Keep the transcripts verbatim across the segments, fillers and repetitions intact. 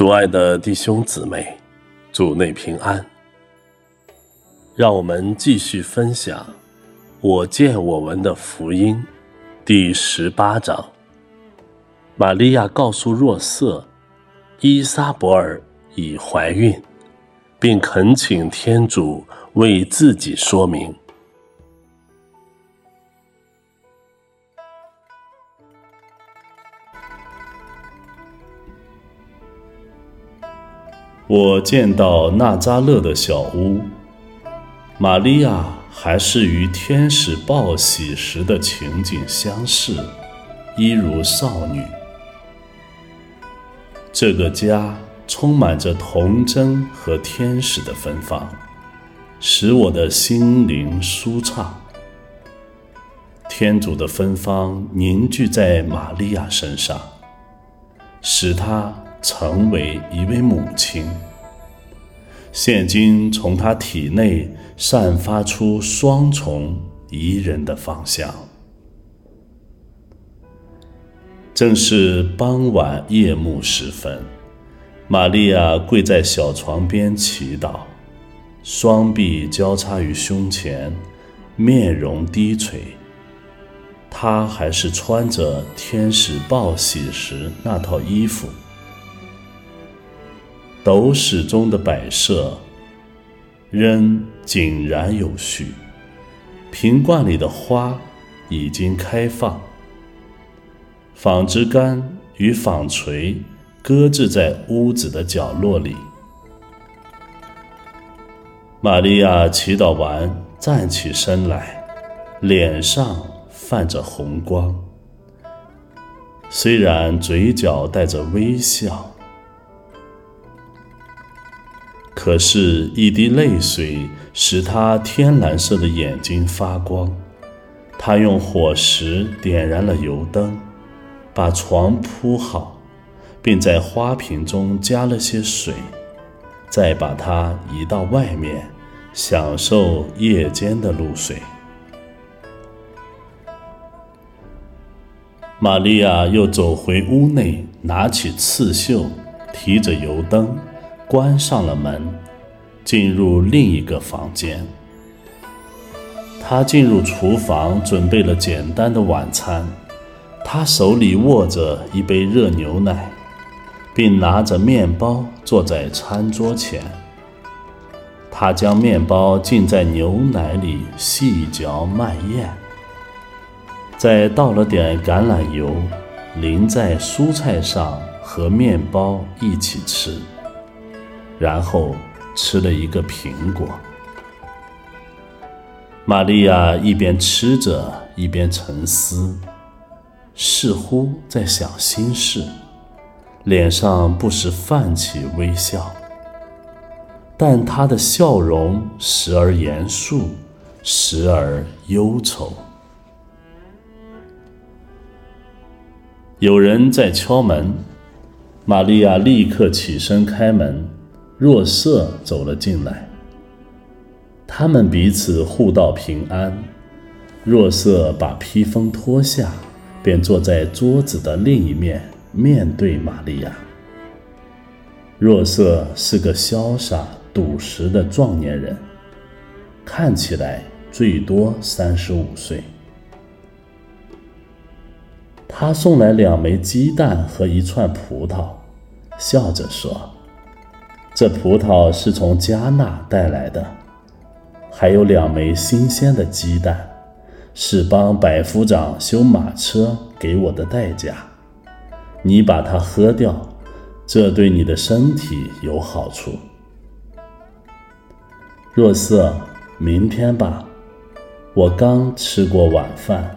主爱的弟兄姊妹，主内平安。让我们继续分享我见我闻的福音第十八章。玛利亚告诉若瑟，伊撒伯尔已怀孕，并恳请天主为自己说明。我见到纳匝勒的小屋，玛利亚还是与天使报喜时的情景相似，一如少女。这个家充满着童真和天使的芬芳，使我的心灵舒畅。天主的芬芳凝聚在玛利亚身上，使她成为一位母亲。现今从她体内散发出双重宜人的芳香。正是傍晚夜幕时分，玛利亚跪在小床边祈祷，双臂交叉于胸前，面容低垂。她还是穿着天使报喜时那套衣服。斗室中的摆设仍井然有序，瓶罐里的花已经开放，纺织杆与纺锤搁置在屋子的角落里。玛利亚祈祷完站起身来，脸上泛着红光，虽然嘴角带着微笑，可是一滴泪水使她天蓝色的眼睛发光。她用火石点燃了油灯，把床铺好，并在花瓶中加了些水，再把它移到外面，享受夜间的露水。玛利亚又走回屋内，拿起刺绣，提着油灯，关上了门，进入另一个房间。她进入厨房，准备了简单的晚餐。她手里握着一杯热牛奶，并拿着面包坐在餐桌前。她将面包浸在牛奶里细嚼慢咽，再倒了点橄榄油，淋在蔬菜上和面包一起吃，然后吃了一个苹果。玛利亚一边吃着，一边沉思，似乎在想心事，脸上不时泛起微笑，但她的笑容时而严肃，时而忧愁。有人在敲门，玛利亚立刻起身开门，若瑟走了进来。他们彼此互道平安。若瑟把披风脱下，便坐在桌子的另一面，面对玛利亚。若瑟是个潇洒笃实的壮年人，看起来最多三十五岁。他送来两枚鸡蛋和一串葡萄，笑着说：“这葡萄是从加纳带来的，还有两枚新鲜的鸡蛋，是帮百夫长修马车给我的代价。你把它喝掉，这对你的身体有好处。”若瑟，明天吧，我刚吃过晚饭。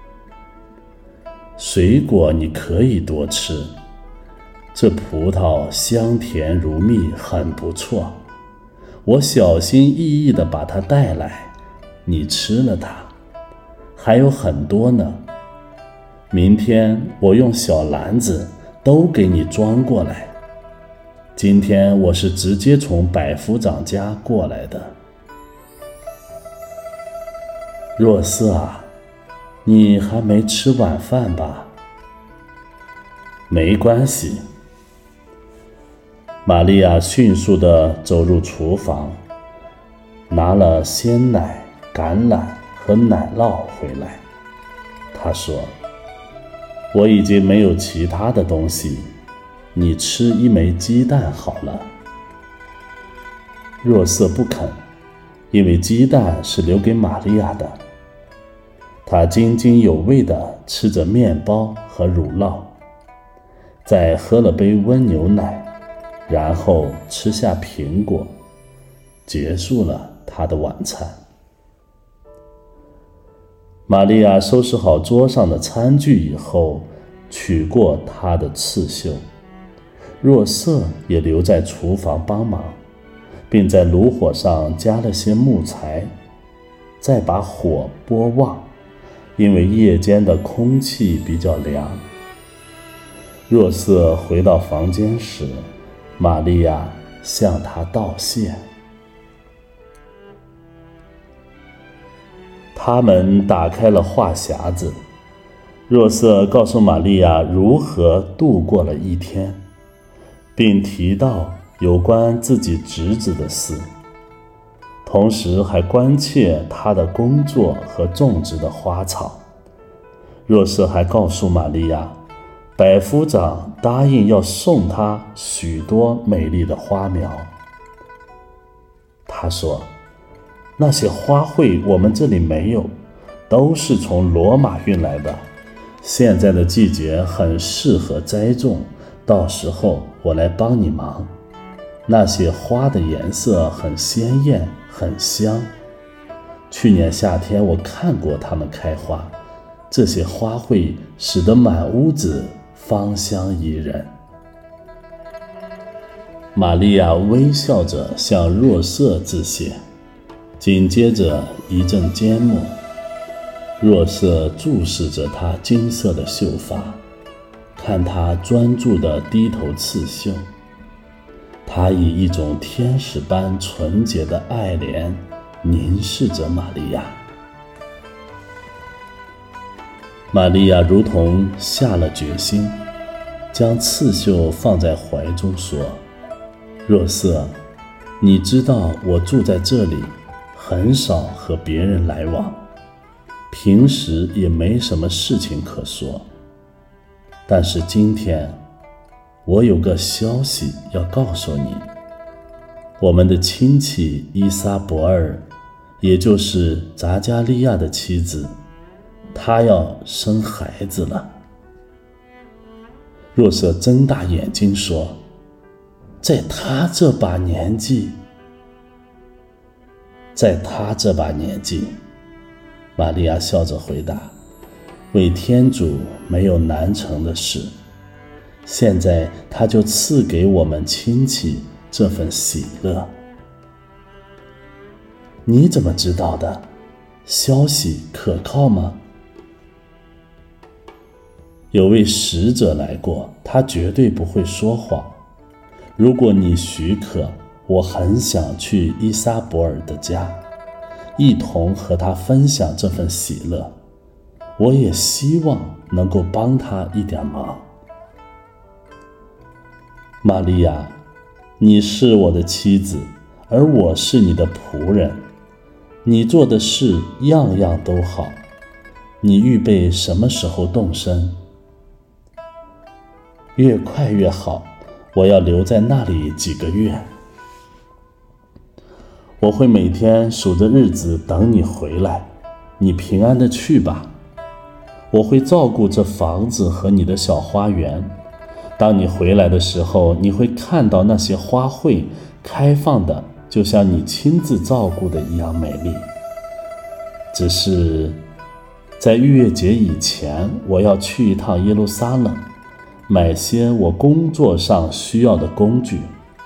水果你可以多吃，这葡萄香甜如蜜，很不错。我小心翼翼地把它带来，你吃了它，还有很多呢。明天我用小篮子都给你装过来。今天我是直接从百夫长家过来的。若瑟啊，你还没吃晚饭吧？没关系。 玛利亚迅速地走入厨房，拿了鲜奶、橄榄和奶酪回来。她说：我已经没有其他的东西，你吃一枚鸡蛋好了。若瑟不肯，因为鸡蛋是留给玛利亚的。他津津有味地吃着面包和乳酪，再喝了杯温牛奶，然后吃下苹果，结束了他的晚餐。玛利亚收拾好桌上的餐具以后，取过她的刺绣。若瑟也留在厨房帮忙，并在炉火上加了些木材，再把火拨旺，因为夜间的空气比较凉。若瑟回到房间时，玛利亚向他道谢。他们打开了话匣子，若瑟告诉玛利亚如何度过了一天，并提到有关自己侄子的事，同时还关切他的工作和种植的花草。若瑟还告诉玛利亚，百夫长答应要送他许多美丽的花苗。他说，那些花卉我们这里没有，都是从罗马运来的。现在的季节很适合栽种，到时候我来帮你忙。那些花的颜色很鲜艳，很香。去年夏天我看过它们开花，这些花卉使得满屋子芳香宜人。玛利亚微笑着向若瑟致谢，紧接着一阵缄默。若瑟注视着她金色的秀发，看她专注地低头刺绣。他以一种天使般纯洁的爱怜凝视着玛利亚。玛利亚如同下了决心，将刺绣放在怀中说：若瑟，你知道我住在这里，很少和别人来往，平时也没什么事情可说，但是今天我有个消息要告诉你，我们的亲戚伊撒伯尔，也就是匝加利亚的妻子，她要生孩子了。若瑟睁大眼睛说：在她这把年纪，在她这把年纪，玛利亚笑着回答：为天主没有难成的事，现在他就赐给我们亲戚这份喜乐。你怎么知道的？消息可靠吗？有位使者来过，他绝对不会说谎。如果你许可，我很想去伊撒伯尔的家，一同和他分享这份喜乐。我也希望能够帮他一点忙。玛利亚，你是我的妻子，而我是你的仆人。你做的事样样都好，你预备什么时候动身？越快越好，我要留在那里几个月。我会每天数着日子等你回来，你平安地去吧。我会照顾这房子和你的小花园。当你回来的时候，你会看到那些花卉开放的就像你亲自照顾的一样美丽。只是在逾越节以前，我要去一趟耶路撒冷，买些我工作上需要的工具。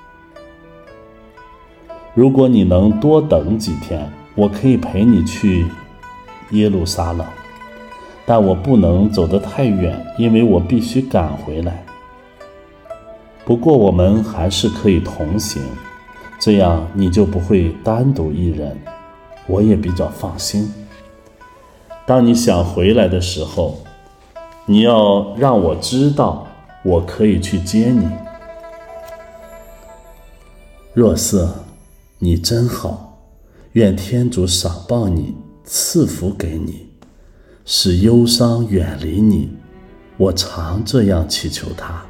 如果你能多等几天，我可以陪你去耶路撒冷，但我不能走得太远，因为我必须赶回来。不过我们还是可以同行，这样你就不会单独一人，我也比较放心。当你想回来的时候，你要让我知道，我可以去接你。 若瑟，你真好，愿天主赏报你，赐福给你，使忧伤远离你，我常这样祈求他。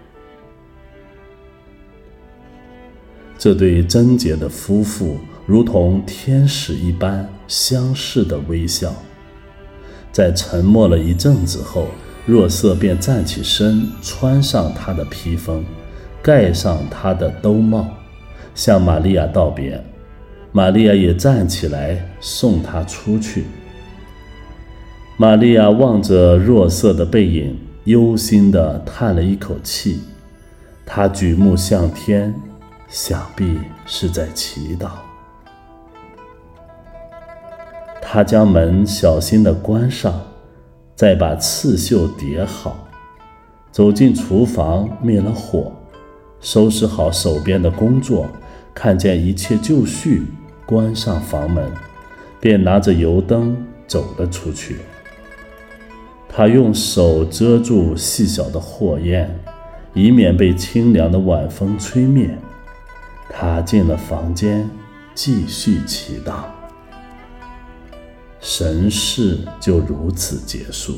这对贞洁的夫妇如同天使一般相视的微笑。在沉默了一阵子后，若瑟便站起身，穿上他的披风，盖上他的兜帽，向玛利亚道别。玛利亚也站起来送他出去。玛利亚望着若瑟的背影，忧心地叹了一口气。她举目向天，想必是在祈祷。她将门小心地关上，再把刺绣叠好，走进厨房，灭了火，收拾好手边的工作，看见一切就绪，关上房门，便拿着油灯走了出去。他用手遮住细小的火焰，以免被清凉的晚风吹灭。他进了房间，继续祈祷。神事就如此结束。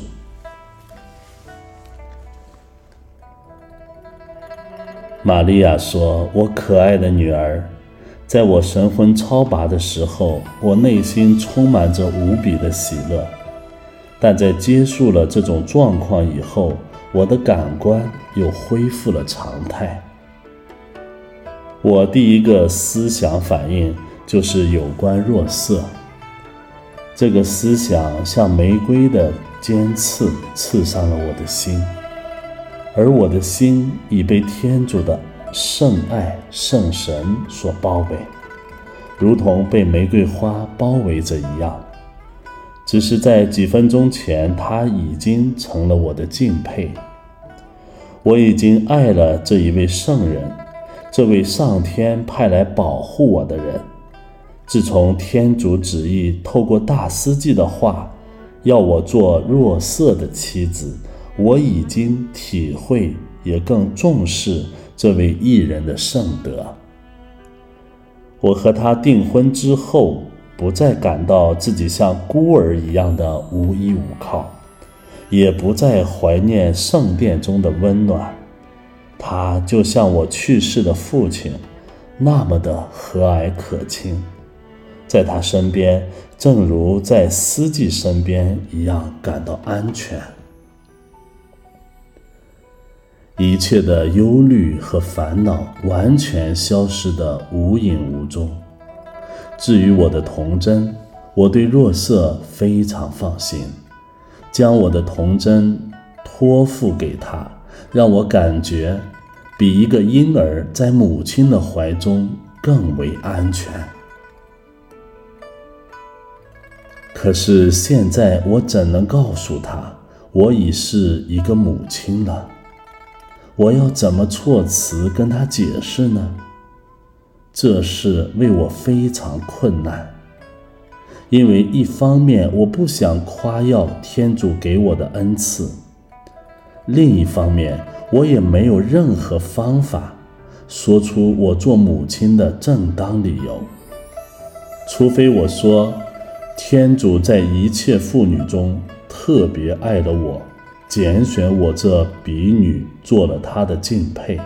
玛利亚说：“我可爱的女儿，在我神魂超拔的时候，我内心充满着无比的喜乐。但在结束了这种状况以后，我的感官又恢复了常态。我第一个思想反应就是有关若瑟。这个思想像玫瑰的尖刺刺伤了我的心，而我的心已被天主的圣爱圣神所包围，如同被玫瑰花包围着一样。只是在几分钟前，他已经成了我的敬佩。我已经爱了这一位圣人，这位上天派来保护我的人。自从天主旨意透过大司祭的话要我做若瑟的妻子，我已经体会也更重视这位艺人的圣德。我和他订婚之后，不再感到自己像孤儿一样的无依无靠，也不再怀念圣殿中的温暖。他就像我去世的父亲，那么的和蔼可亲。在他身边，正如在司祭身边一样感到安全。一切的忧虑和烦恼完全消失得无影无踪。至于我的童真，我对若瑟非常放心，将我的童真托付给他，让我感觉比一个婴儿在母亲的怀中更为安全。可是现在我怎能告诉他，我已是一个母亲了？我要怎么措辞跟他解释呢？这事为我非常困难，因为一方面我不想夸耀天主给我的恩赐，另一方面我也没有任何方法说出我做母亲的正当理由，除非我说天主在一切妇女中特别爱了我，拣选我这婢女做了他的敬佩。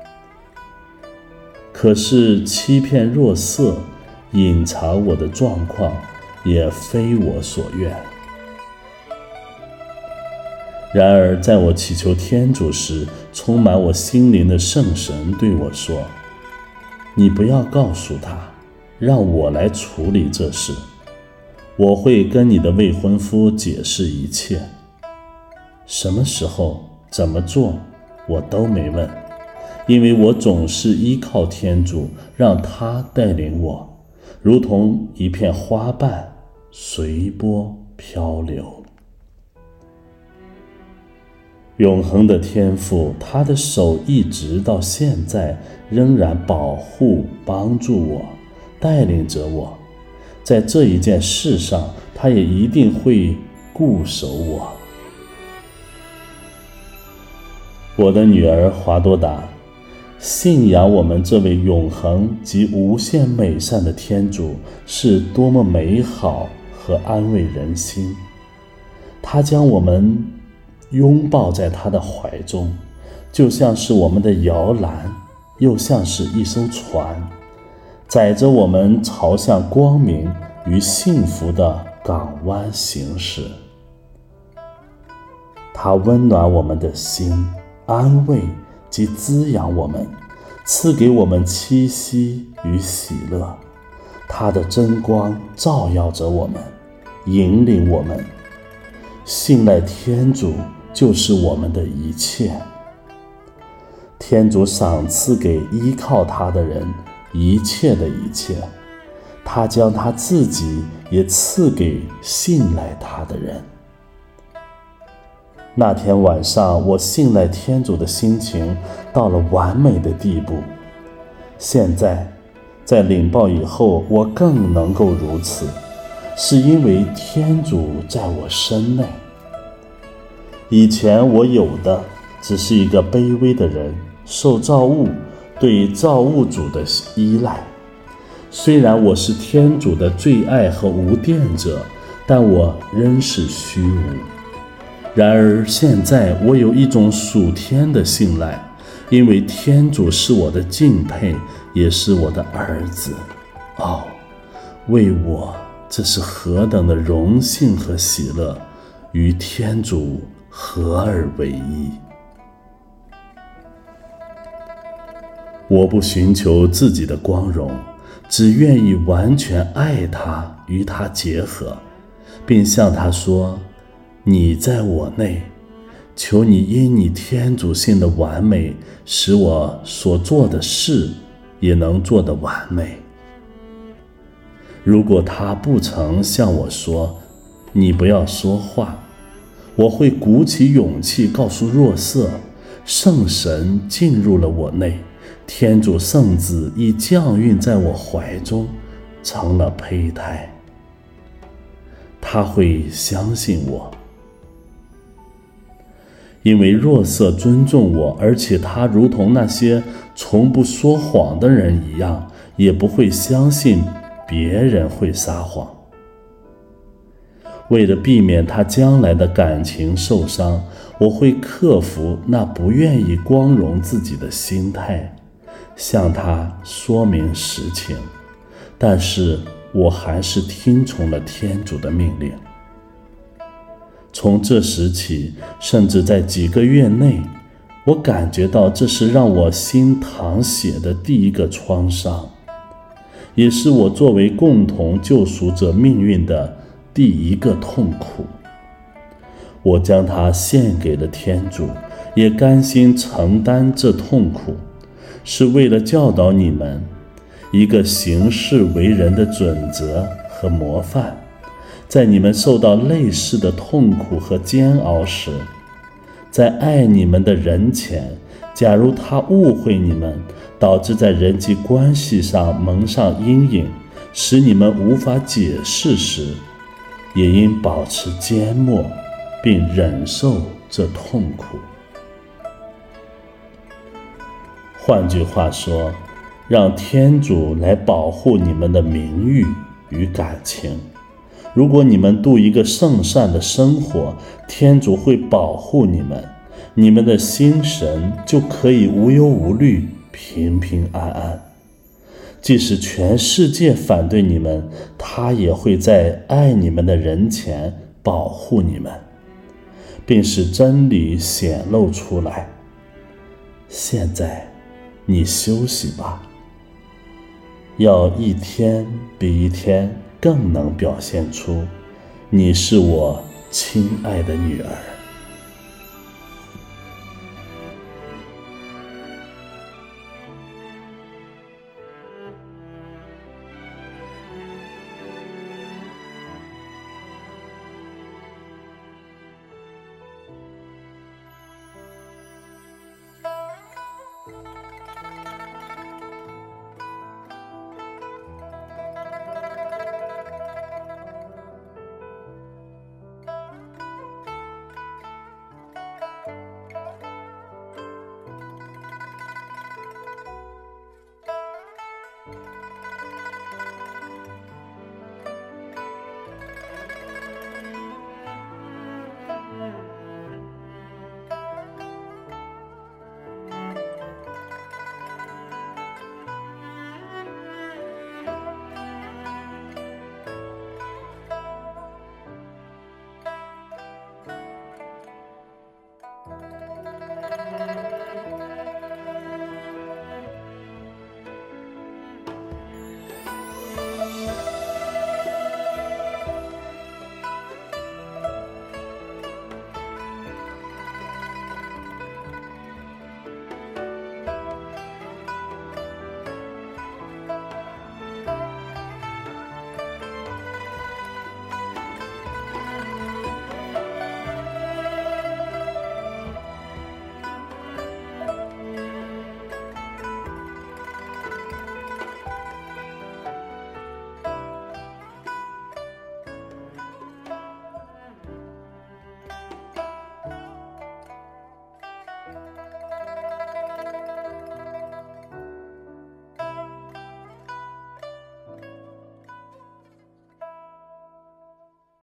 可是欺骗若瑟，隐藏我的状况，也非我所愿。然而在我祈求天主时，充满我心灵的圣神对我说：你不要告诉他，让我来处理这事，我会跟你的未婚夫解释一切。什么时候怎么做我都没问，因为我总是依靠天主，让他带领我，如同一片花瓣随波漂流。永恒的天父，他的手一直到现在仍然保护帮助我，带领着我，在这一件事上他也一定会固守我。我的女儿华多达， 信仰我们这位永恒及无限美善的天主是多么美好和安慰人心。他将我们拥抱在他的怀中，就像是我们的摇篮，又像是一艘船，载着我们朝向光明与幸福的港湾行驶。他温暖我们的心，安慰及滋养我们，赐给我们栖息与喜乐。他的真光照耀着我们，引领我们。信赖天主就是我们的一切。天主赏赐给依靠他的人一切的一切，他将他自己也赐给信赖他的人。那天晚上，我信赖天主的心情到了完美的地步。现在，在领报以后，我更能够如此，是因为天主在我身内。以前我有的只是一个卑微的人，受造物对造物主的依赖。虽然我是天主的最爱和无玷者，但我仍是虚无。然而现在我有一种属天的信赖，因为天主是我的敬佩，也是我的儿子。哦，为我这是何等的荣幸和喜乐，与天主合而为一。我不寻求自己的光荣，只愿意完全爱他，与他结合，并向他说，你在我内，求你因你天主性的完美，使我所做的事也能做得完美。如果他不曾向我说，你不要说话，我会鼓起勇气告诉若瑟，圣神进入了我内，天主圣子已降孕在我怀中，成了胚胎。他会相信我。因为若瑟尊重我，而且他如同那些从不说谎的人一样，也不会相信别人会撒谎。为了避免他将来的感情受伤，我会克服那不愿意光荣自己的心态，向他说明实情，但是我还是听从了天主的命令。从这时起，甚至在几个月内，我感觉到这是让我心淌血的第一个创伤，也是我作为共同救赎者命运的第一个痛苦。我将它献给了天主，也甘心承担这痛苦，是为了教导你们一个行事为人的准则和模范。在你们受到类似的痛苦和煎熬时，在爱你们的人前，假如他误会你们，导致在人际关系上蒙上阴影，使你们无法解释时，也应保持缄默，并忍受这痛苦。换句话说，让天主来保护你们的名誉与感情。如果你们度一个圣善的生活，天主会保护你们，你们的心神就可以无忧无虑，平平安安。即使全世界反对你们，他也会在爱你们的人前保护你们，并使真理显露出来。现在你休息吧，要一天比一天更能表现出你是我亲爱的女儿。